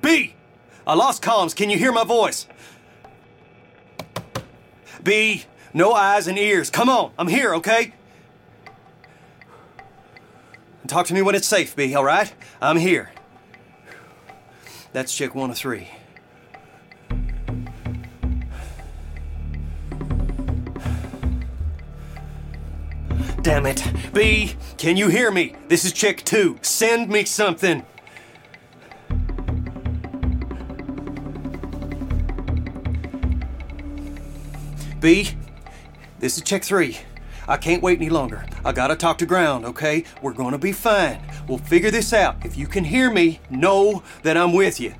B! I lost comms. Can you hear my voice? B, no eyes and ears. Come on, I'm here, okay? Talk to me when it's safe, B, all right? I'm here. That's check 1 of 3. Damn it. B, can you hear me? This is check 2. Send me something. B, this is check 3. I can't wait any longer. I gotta talk to ground, okay? We're gonna be fine. We'll figure this out. If you can hear me, know that I'm with you.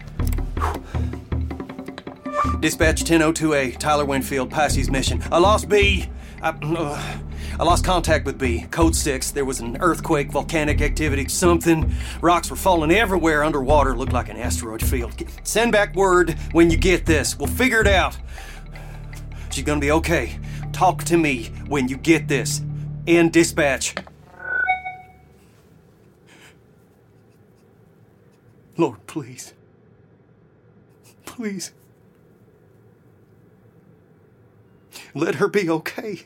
Dispatch 1002A, Tyler Winfield, Pisces mission. I lost B. I lost contact with B. Code 6. There was an earthquake, volcanic activity, something. Rocks were falling everywhere underwater. Looked like an asteroid field. Send back word when you get this. We'll figure it out. She's gonna be okay. Talk to me when you get this. End dispatch. Lord, please. Please. Let her be okay.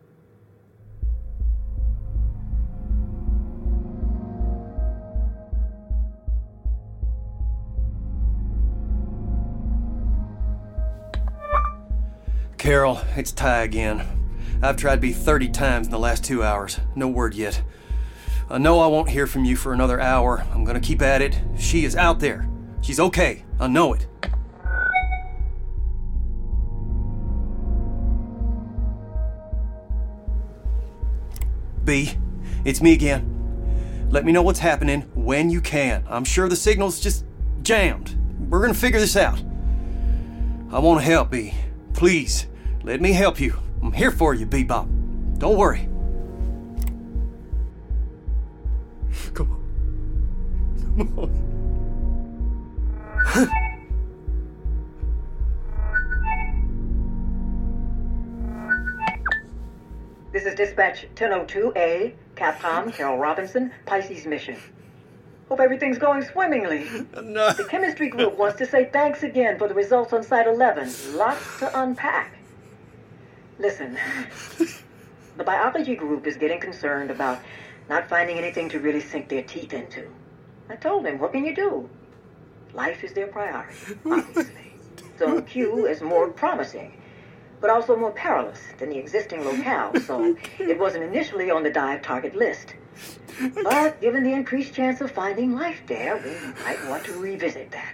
Carol, it's Ty again. I've tried B 30 times in the last 2 hours. No word yet. I know I won't hear from you for another hour. I'm gonna keep at it. She is out there. She's okay. I know it. B, it's me again. Let me know what's happening when you can. I'm sure the signal's just jammed. We're gonna figure this out. I want to help, B. Please, let me help you. I'm here for you, Bebop. Don't worry. Come on. Come on. This is Dispatch 1002A, Capcom, Carol Robinson, Pisces mission. Hope everything's going swimmingly. No. The chemistry group wants to say thanks again for the results on Site 11. Lots to unpack. Listen, the biology group is getting concerned about not finding anything to really sink their teeth into. I told them, what can you do? Life is their priority, obviously. Zone Q is more promising, but also more perilous than the existing locale, so it wasn't initially on the dive target list. But given the increased chance of finding life there, we might want to revisit that.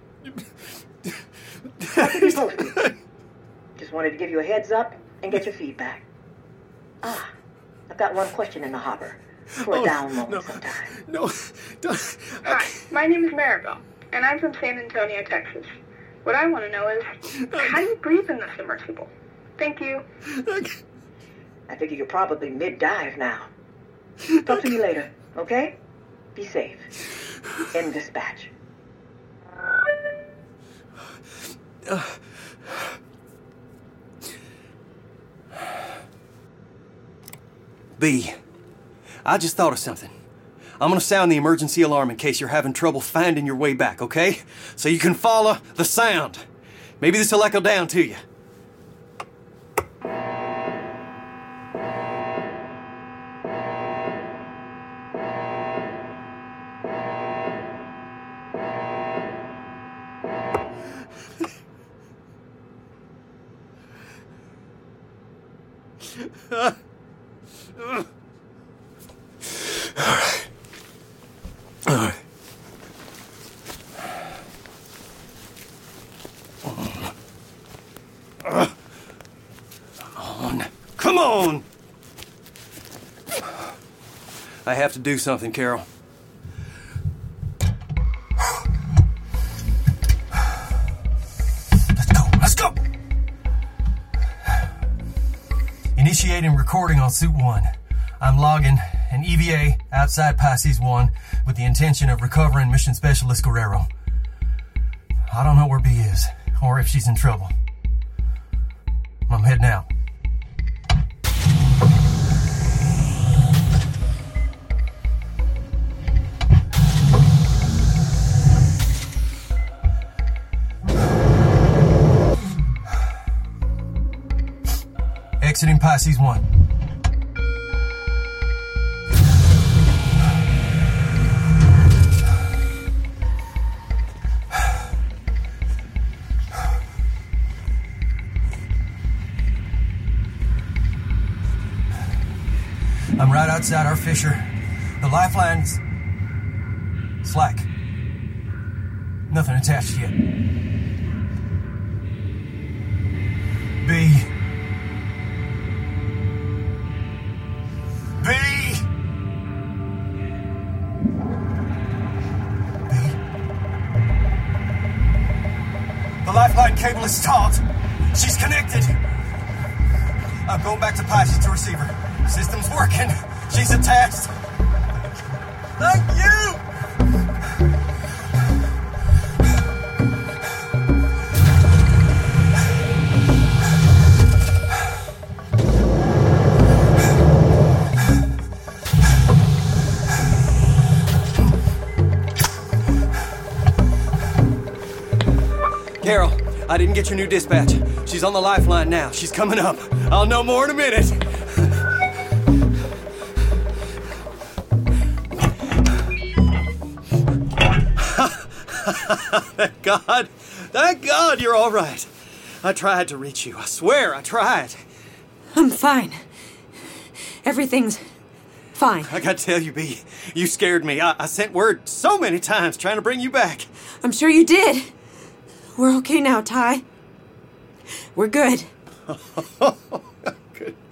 I'll keep you posted. Just wanted to give you a heads up and get your feedback. I've got one question in the hopper for a down moment sometime. No, don't. Hi, my name is Maribel, and I'm from San Antonio, Texas. What I want to know is, how do you breathe in the submersible? Thank you. I figure you're probably mid-dive now. Talk to me later, okay? Be safe. End dispatch. B, I just thought of something. I'm gonna sound the emergency alarm in case you're having trouble finding your way back, okay? So you can follow the sound. Maybe this will echo down to you. All right. Come on! I have to do something, Carol. Let's go! Initiating recording on Suit 1. I'm logging an EVA outside Pisces 1 with the intention of recovering Mission Specialist Guerrero. I don't know where B is, or if she's in trouble. I'm heading out. exiting Pisces 1. I'm right outside our fissure. The lifeline's slack. Nothing attached yet. B. The lifeline cable is stalled. She's connected. I'm going back to Pisces to receive her. System's working. She's attached. Thank you! Carol, I didn't get your new dispatch. She's on the lifeline now. She's coming up. I'll know more in a minute. Thank God. Thank God you're all right. I tried to reach you. I swear I tried. I'm fine. Everything's fine. I gotta tell you, B, you scared me. I sent word so many times trying to bring you back. I'm sure you did. We're okay now, Ty. We're good. Good.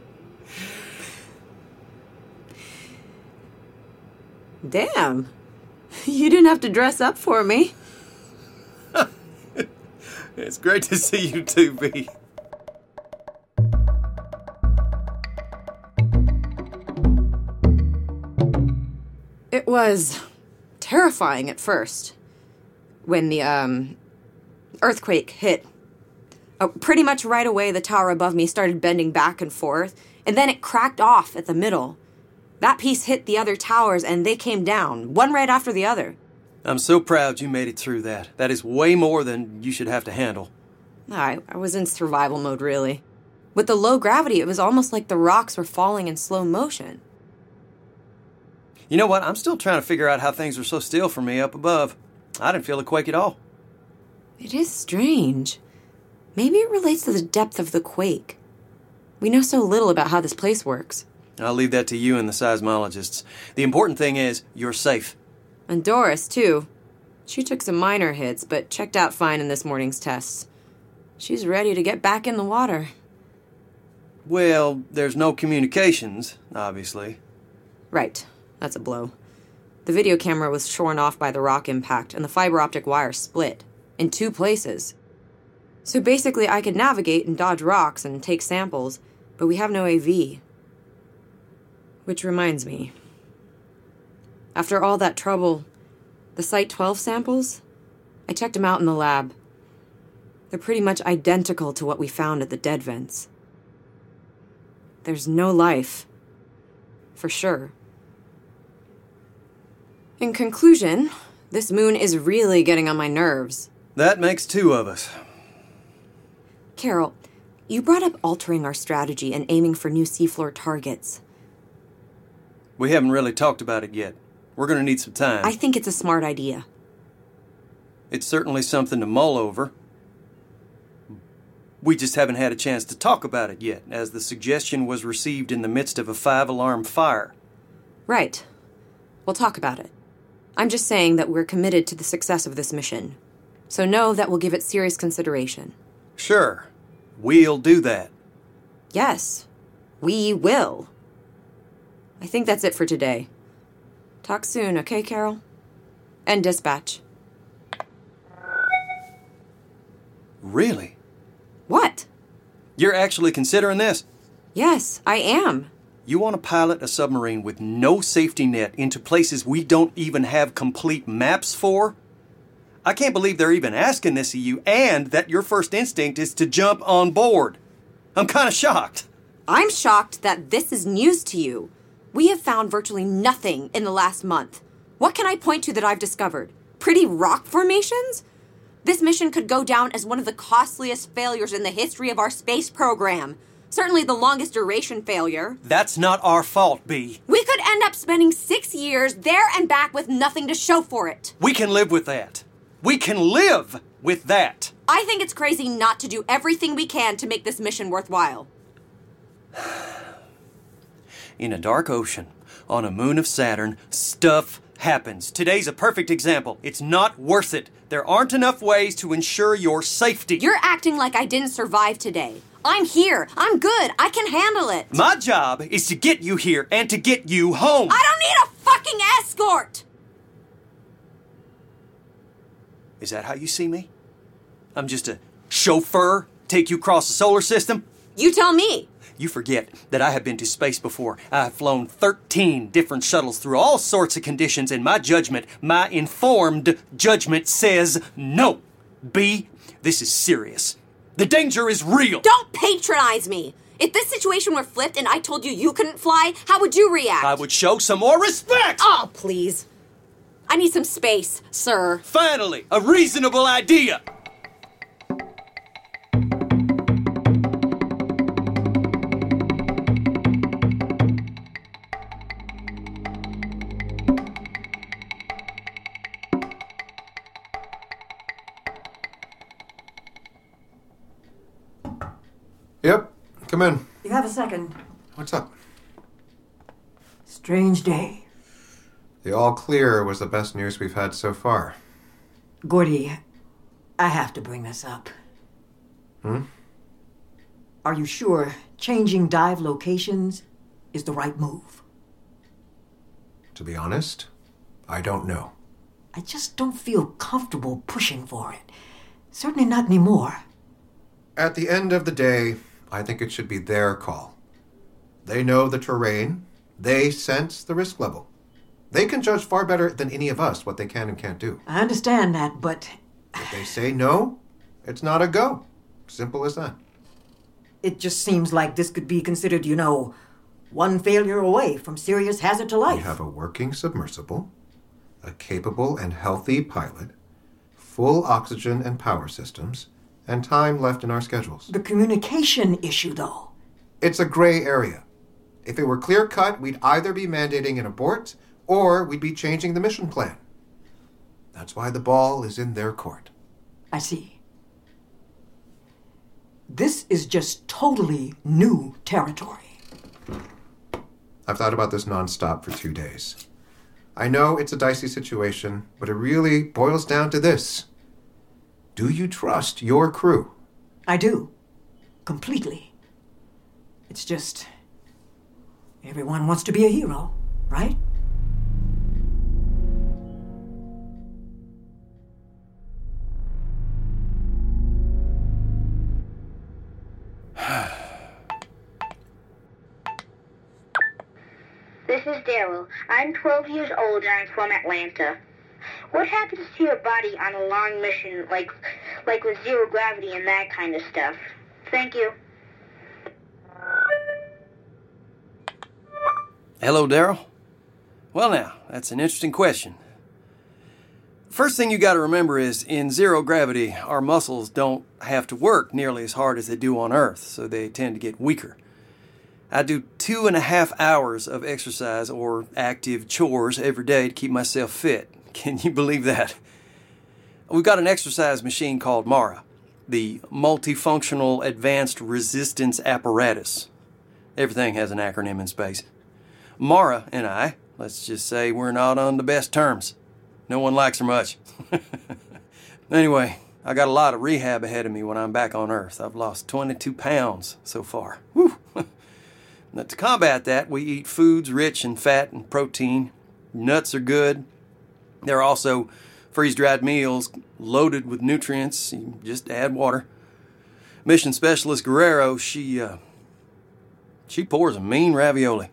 Damn. You didn't have to dress up for me. It's great to see you too, B. It was terrifying at first. When the, earthquake hit. Pretty much right away, the tower above me started bending back and forth, and then it cracked off at the middle. That piece hit the other towers, and they came down, one right after the other. I'm so proud you made it through that. That is way more than you should have to handle. I was in survival mode, really. With the low gravity, it was almost like the rocks were falling in slow motion. You know what? I'm still trying to figure out how things were so still for me up above. I didn't feel a quake at all. It is strange. Maybe it relates to the depth of the quake. We know so little about how this place works. I'll leave that to you and the seismologists. The important thing is, you're safe. And Doris, too. She took some minor hits, but checked out fine in this morning's tests. She's ready to get back in the water. Well, there's no communications, obviously. Right. That's a blow. The video camera was shorn off by the rock impact, and the fiber optic wire split. In 2 places. So basically, I could navigate and dodge rocks and take samples, but we have no AV. Which reminds me. After all that trouble, the Site 12 samples, I checked them out in the lab. They're pretty much identical to what we found at the dead vents. There's no life. For sure. In conclusion, this moon is really getting on my nerves. That makes 2 of us. Carol, you brought up altering our strategy and aiming for new seafloor targets. We haven't really talked about it yet. We're going to need some time. I think it's a smart idea. It's certainly something to mull over. We just haven't had a chance to talk about it yet, as the suggestion was received in the midst of a 5-alarm fire. Right. We'll talk about it. I'm just saying that we're committed to the success of this mission. So know that we'll give it serious consideration. Sure. We'll do that. Yes. We will. I think that's it for today. Talk soon, okay, Carol? End dispatch. Really? What? You're actually considering this? Yes, I am. You want to pilot a submarine with no safety net into places we don't even have complete maps for? I can't believe they're even asking this of you, and that your first instinct is to jump on board. I'm kind of shocked. I'm shocked that this is news to you. We have found virtually nothing in the last month. What can I point to that I've discovered? Pretty rock formations? This mission could go down as one of the costliest failures in the history of our space program. Certainly the longest duration failure. That's not our fault, B. We could end up spending 6 years there and back with nothing to show for it. We can live with that. We can live with that. I think it's crazy not to do everything we can to make this mission worthwhile. In a dark ocean, on a moon of Saturn, stuff happens. Today's a perfect example. It's not worth it. There aren't enough ways to ensure your safety. You're acting like I didn't survive today. I'm here. I'm good. I can handle it. My job is to get you here and to get you home. I don't need a fucking escort! Is that how you see me? I'm just a chauffeur, take you across the solar system? You tell me. You forget that I have been to space before. I have flown 13 different shuttles through all sorts of conditions, and my judgment, my informed judgment says no. B, this is serious. The danger is real. Don't patronize me. If this situation were flipped and I told you you couldn't fly, how would you react? I would show some more respect. Oh, please. I need some space, sir. Finally, a reasonable idea. Yep, come in. You have a second. What's up? Strange day. The all clear was the best news we've had so far. Gordy, I have to bring this up. Are you sure changing dive locations is the right move? To be honest, I don't know. I just don't feel comfortable pushing for it. Certainly not anymore. At the end of the day, I think it should be their call. They know the terrain. They sense the risk level. They can judge far better than any of us what they can and can't do. I understand that, but If they say no, it's not a go. Simple as that. it just seems like this could be considered, one failure away from serious hazard to life. We have a working submersible, a capable and healthy pilot, full oxygen and power systems, and time left in our schedules. The communication issue, though. It's a gray area. If it were clear-cut, we'd either be mandating an abort or we'd be changing the mission plan. That's why the ball is in their court. I see. This is just totally new territory. I've thought about this nonstop for 2 days. I know it's a dicey situation, but it really boils down to this. Do you trust your crew? I do. Completely. It's just... everyone wants to be a hero, right? This is Daryl. I'm 12 years old and I'm from Atlanta. What happens to your body on a long mission, like with zero gravity and that kind of stuff? Thank you. Hello, Daryl. Well, now, that's an interesting question. First thing you got to remember is, in zero gravity, our muscles don't have to work nearly as hard as they do on Earth, so they tend to get weaker. I do 2.5 hours of exercise or active chores every day to keep myself fit. Can you believe that? We've got an exercise machine called MARA, the Multifunctional Advanced Resistance Apparatus. Everything has an acronym in space. MARA and I, let's just say we're not on the best terms. No one likes her much. Anyway, I got a lot of rehab ahead of me when I'm back on Earth. I've lost 22 pounds so far. Whew. Now, to combat that, we eat foods rich in fat and protein. Nuts are good. There are also freeze-dried meals loaded with nutrients. You just add water. Mission Specialist Guerrero, she pours a mean ravioli.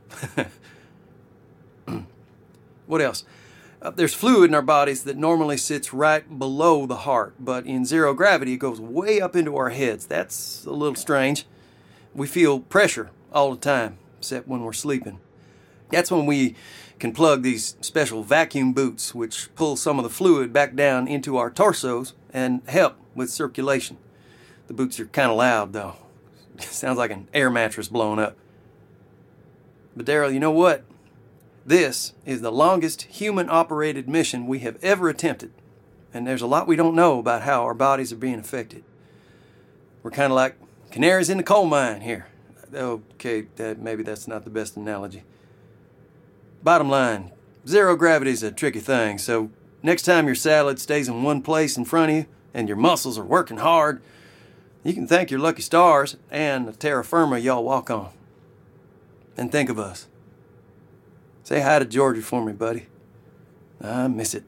What else? There's fluid in our bodies that normally sits right below the heart, but in zero gravity it goes way up into our heads. That's a little strange. We feel pressure all the time, except when we're sleeping. That's when we can plug these special vacuum boots, which pull some of the fluid back down into our torsos and help with circulation. The boots are kind of loud, though. Sounds like an air mattress blowing up. But Daryl, you know what? This is the longest human-operated mission we have ever attempted. And there's a lot we don't know about how our bodies are being affected. We're kind of like canaries in the coal mine here. Okay, maybe that's not the best analogy. Bottom line, zero gravity's a tricky thing, so next time your salad stays in one place in front of you and your muscles are working hard, you can thank your lucky stars and the terra firma y'all walk on. And think of us. Say hi to Georgia for me, buddy. I miss it.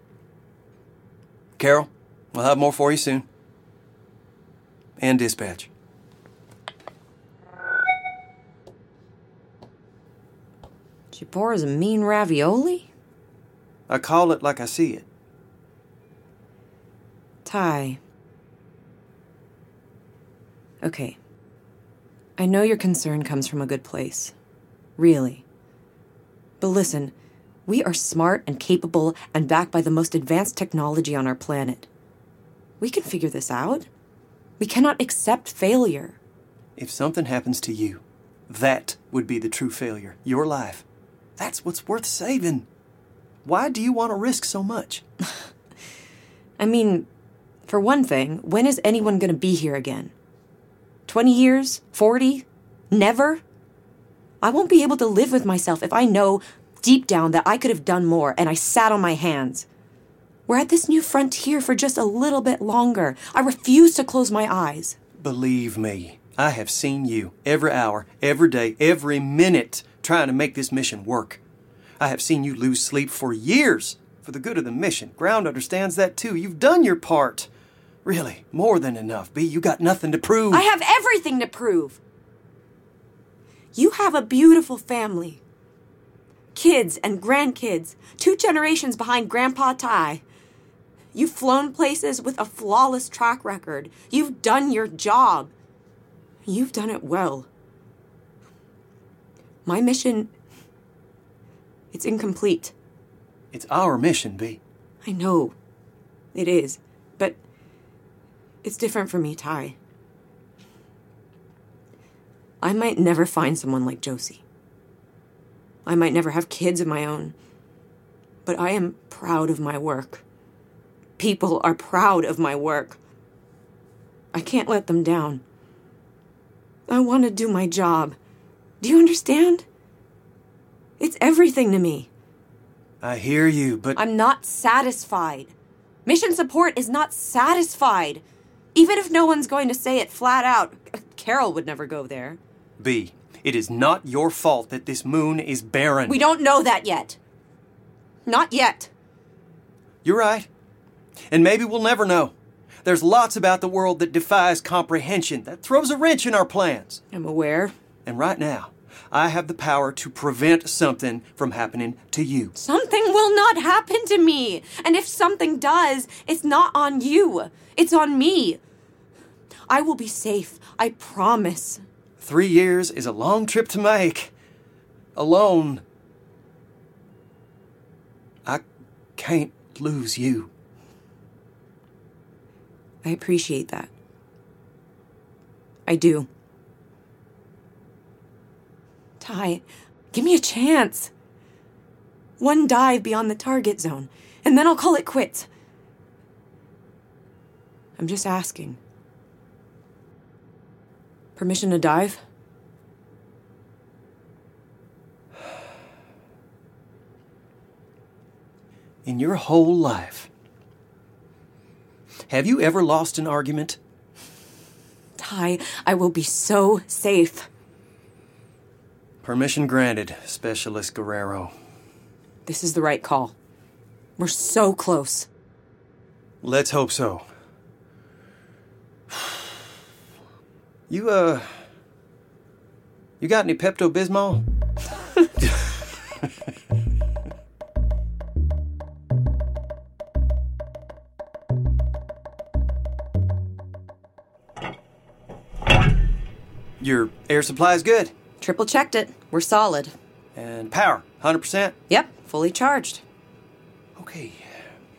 Carol, we'll have more for you soon. And dispatch. She pours a mean ravioli? I call it like I see it. Ty. Okay. I know your concern comes from a good place. Really. But listen, we are smart and capable and backed by the most advanced technology on our planet. We can figure this out. We cannot accept failure. If something happens to you, that would be the true failure. Your life. That's what's worth saving. Why do you want to risk so much? I mean, for one thing, when is anyone going to be here again? 20 years? 40? Never? I won't be able to live with myself if I know deep down that I could have done more and I sat on my hands. We're at this new frontier for just a little bit longer. I refuse to close my eyes. Believe me, I have seen you every hour, every day, every minute trying to make this mission work. I have seen you lose sleep for years for the good of the mission. Ground understands that too. You've done your part. Really, more than enough, B. You got nothing to prove. I have everything to prove. You have a beautiful family. Kids and grandkids, 2 generations behind Grandpa Ty. You've flown places with a flawless track record. You've done your job. You've done it well. My mission, it's incomplete. It's our mission, B. I know. It is. But it's different for me, Ty. I might never find someone like Josie. I might never have kids of my own. But I am proud of my work. People are proud of my work. I can't let them down. I want to do my job. Do you understand? It's everything to me. I hear you, but... I'm not satisfied. Mission support is not satisfied. Even if no one's going to say it flat out. Carol would never go there. B, it is not your fault that this moon is barren. We don't know that yet. Not yet. You're right. And maybe we'll never know. There's lots about the world that defies comprehension, that throws a wrench in our plans. I'm aware. And right now, I have the power to prevent something from happening to you. Something will not happen to me. And if something does, it's not on you. It's on me. I will be safe. I promise. 3 years is a long trip to make. Alone. I can't lose you. I appreciate that. I do. Ty, give me a chance. One dive beyond the target zone, and then I'll call it quits. I'm just asking. Permission to dive? In your whole life, have you ever lost an argument? Ty, I will be so safe. Permission granted, Specialist Guerrero. This is the right call. We're so close. Let's hope so. You got any Pepto-Bismol? Your air supply's good. Triple checked it. We're solid. And power, 100%? Yep, fully charged. Okay.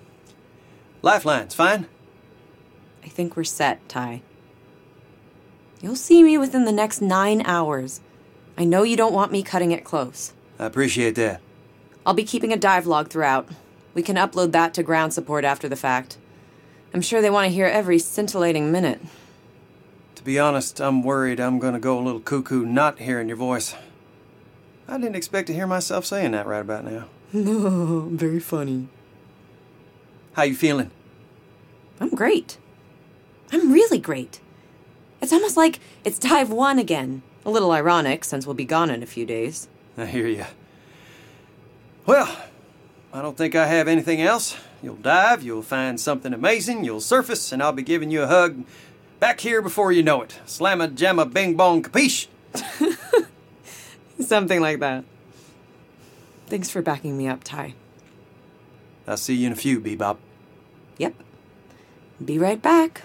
Lifeline's fine? I think we're set, Ty. You'll see me within the next 9 hours. I know you don't want me cutting it close. I appreciate that. I'll be keeping a dive log throughout. We can upload that to ground support after the fact. I'm sure they want to hear every scintillating minute. To be honest, I'm worried I'm gonna go a little cuckoo not hearing your voice. I didn't expect to hear myself saying that right about now. No, very funny. How you feeling? I'm great. I'm really great. It's almost like it's dive 1 again. A little ironic, since we'll be gone in a few days. I hear you. Well, I don't think I have anything else. You'll dive, you'll find something amazing, you'll surface, and I'll be giving you a hug back here before you know it. Slamma jamma bing bong capiche. Something like that. Thanks for backing me up, Ty. I'll see you in a few, Bebop. Yep. Be right back.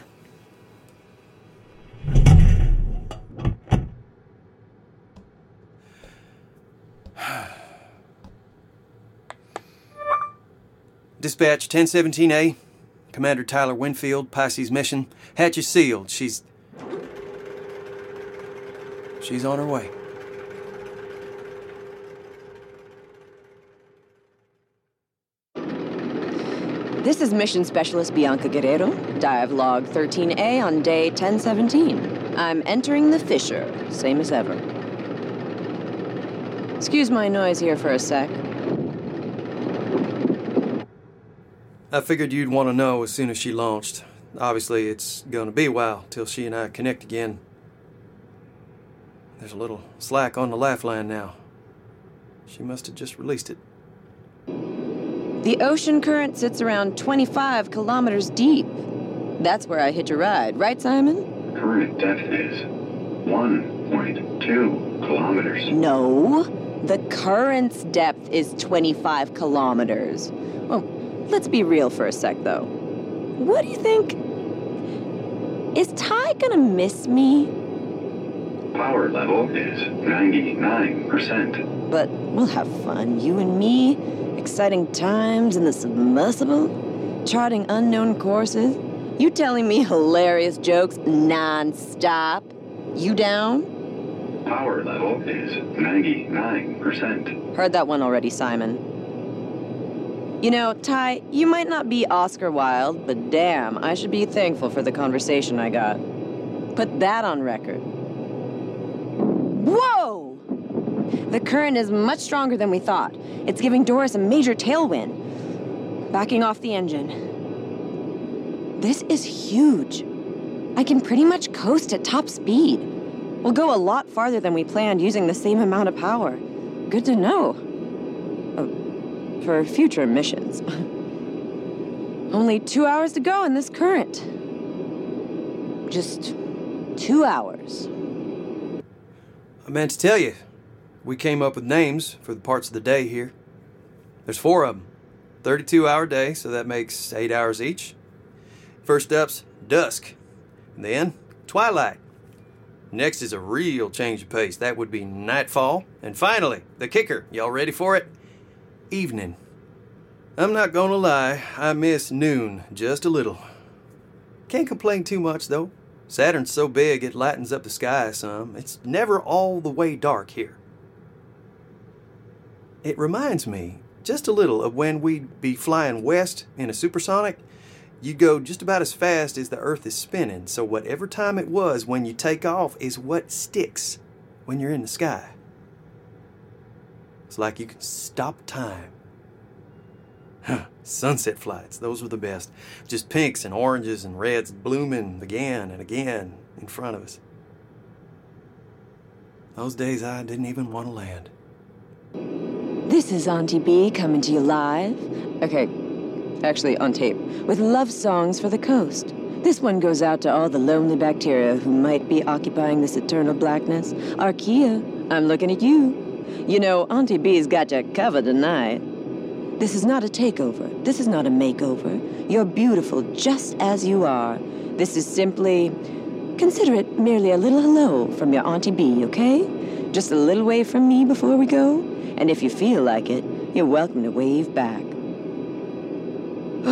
Dispatch 1017A. Commander Tyler Winfield, Pisces mission. Hatch is sealed. She's on her way. This is Mission Specialist Bianca Guerrero, dive log 13A on day 1017. I'm entering the fissure, same as ever. Excuse my noise here for a sec. I figured you'd want to know as soon as she launched. Obviously, it's going to be a while till she and I connect again. There's a little slack on the laugh line now. She must have just released it. The ocean current sits around 25 kilometers deep. That's where I hitch a ride, right, Simon? Current depth is 1.2 kilometers. No, the current's depth is 25 kilometers. Oh, let's be real for a sec, though. What do you think? Is Ty gonna miss me? Power level is 99%. But we'll have fun, you and me. Exciting times in the submersible. Charting unknown courses. You telling me hilarious jokes non-stop. You down? Power level is 99%. Heard that one already, Simon. You know, Ty, you might not be Oscar Wilde, but damn, I should be thankful for the conversation I got. Put that on record. Whoa! The current is much stronger than we thought. It's giving Doris a major tailwind. Backing off the engine. This is huge. I can pretty much coast at top speed. We'll go a lot farther than we planned using the same amount of power. Good to know. For future missions. Only 2 hours to go in this current. Just 2 hours. I meant to tell you, we came up with names for the parts of the day here. There's 4 of them. 32-hour day, so that makes 8 hours each. First up's dusk, and then twilight. Next is a real change of pace. That would be nightfall. And finally, the kicker. Y'all ready for it? Evening. I'm not gonna lie, I miss noon just a little. Can't complain too much, though. Saturn's so big it lightens up the sky some. It's never all the way dark here. It reminds me just a little of when we'd be flying west in a supersonic. You'd go just about as fast as the Earth is spinning, so whatever time it was when you take off is what sticks when you're in the sky. It's like you can stop time. Sunset flights, those were the best. Just pinks and oranges and reds blooming again and again in front of us. Those days I didn't even want to land. This is Auntie B coming to you live. Okay, actually on tape. With love songs for the coast. This one goes out to all the lonely bacteria who might be occupying this eternal blackness. Archaea, I'm looking at you. You know, Auntie B's got you covered tonight. This is not a takeover. This is not a makeover. You're beautiful just as you are. This is simply... consider it merely a little hello from your Auntie B, okay? Just a little wave from me before we go. And if you feel like it, you're welcome to wave back.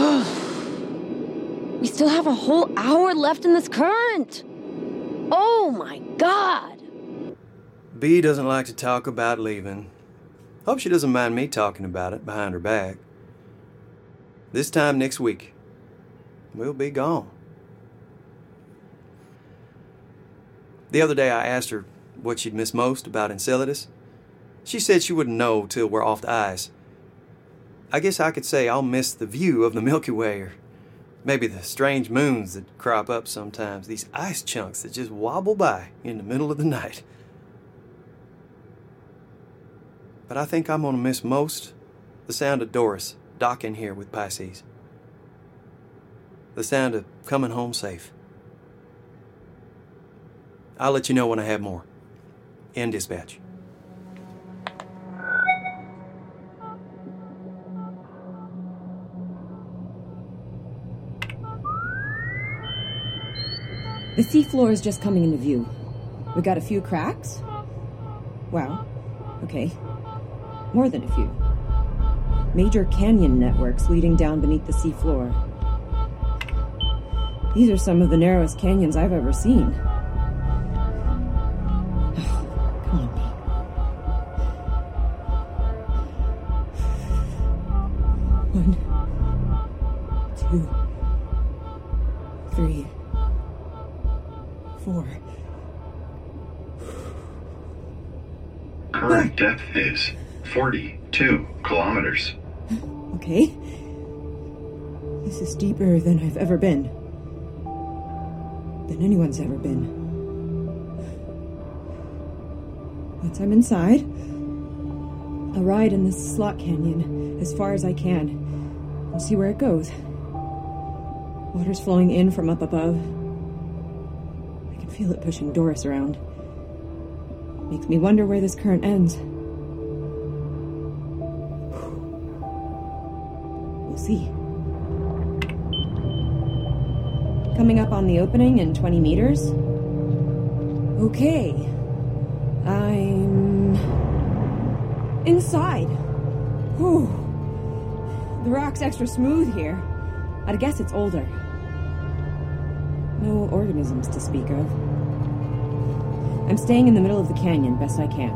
We still have a whole hour left in this current. Oh my God! Bee doesn't like to talk about leaving. Hope she doesn't mind me talking about it behind her back. This time next week, we'll be gone. The other day I asked her what she'd miss most about Enceladus. She said she wouldn't know till we're off the ice. I guess I could say I'll miss the view of the Milky Way, or maybe the strange moons that crop up sometimes, these ice chunks that just wobble by in the middle of the night. But I think I'm going to miss most the sound of Doris docking here with Pisces. The sound of coming home safe. I'll let you know when I have more. End dispatch. The seafloor is just coming into view. We got a few cracks. Wow. Okay. More than a few. Major canyon networks leading down beneath the seafloor. These are some of the narrowest canyons I've ever seen. Come on, Bee. 1, 2, 3, 4. Current depth is 42 kilometers. Okay. This is deeper than I've ever been. Than anyone's ever been. Once I'm inside, I'll ride in this slot canyon as far as I can and see where it goes. Water's flowing in from up above. I can feel it pushing Doris around. Makes me wonder where this current ends. We'll see. Coming up on the opening in 20 meters. Okay. I'm inside. Whew. The rock's extra smooth here. I'd guess it's older. No organisms to speak of. I'm staying in the middle of the canyon best I can.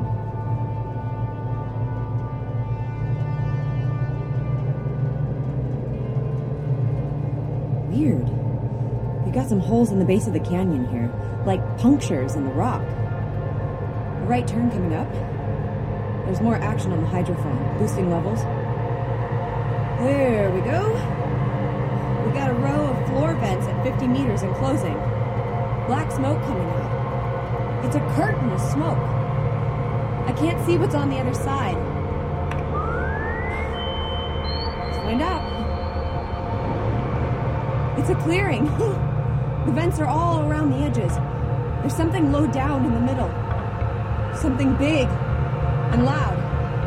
Weird. We got some holes in the base of the canyon here, like punctures in the rock. A right turn coming up. There's more action on the hydrophone, boosting levels. There we go. We got a row of floor vents at 50 meters and closing. Black smoke coming out. It's a curtain of smoke. I can't see what's on the other side. Let's find out. It's a clearing. The vents are all around the edges. There's something low down in the middle. Something big and loud.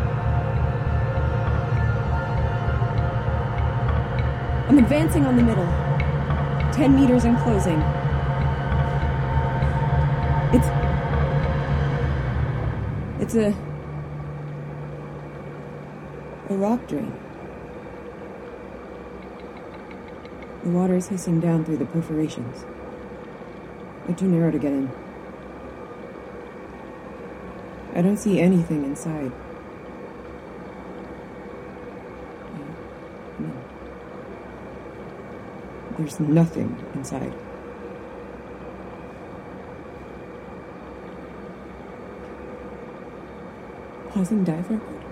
I'm advancing on the middle. 10 meters and closing. It's a rock drain. The water is hissing down through the perforations. They're too narrow to get in. I don't see anything inside. No. There's nothing inside. Pausing diver?